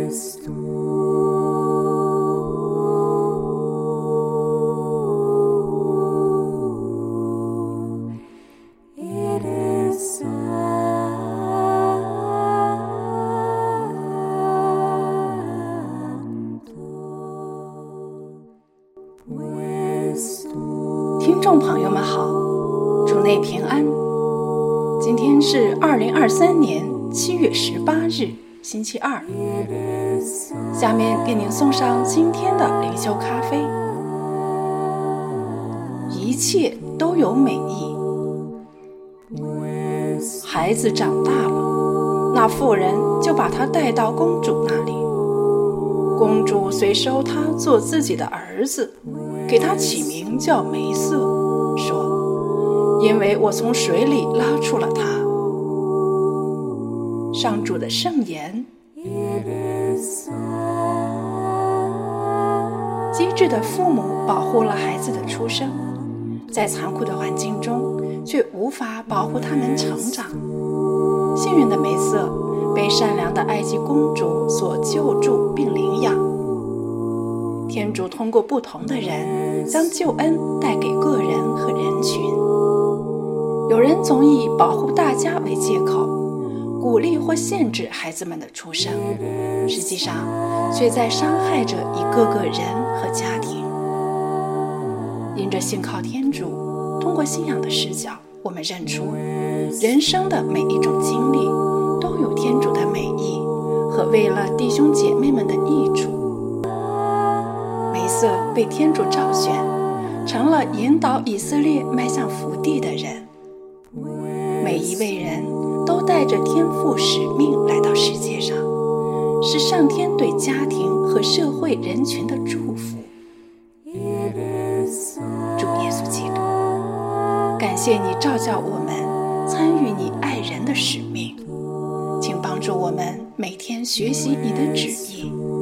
听众朋友们好，主内平安。今天是2023年7月18日，星期二。下面给您送上今天的灵修咖啡。一切都有美意。孩子长大了，那妇人就把他带到公主那里。公主遂收他做自己的儿子，给他起名叫梅瑟，说：因为我从水里拉出了他。上主的圣言。机智的父母保护了孩子的出生，在残酷的环境中却无法保护他们成长。幸运的梅瑟被善良的埃及公主所救助并领养。天主通过不同的人将救恩带给个人和人群。有人总以保护大家为借口，鼓励或限制孩子们的出生，实际上却在伤害着一个个人和家庭。因着信靠天主，通过信仰的视角，我们认出人生的每一种经历都有天主的美意和为了弟兄姐妹们的益处。梅瑟被天主召选，成了引导以色列迈向福地的人。每一位人都带着天父使命来到世界上，是上天对家庭和社会人群的祝福。主耶稣基督，感谢你召叫我们参与你爱人的使命，请帮助我们每天学习你的旨意，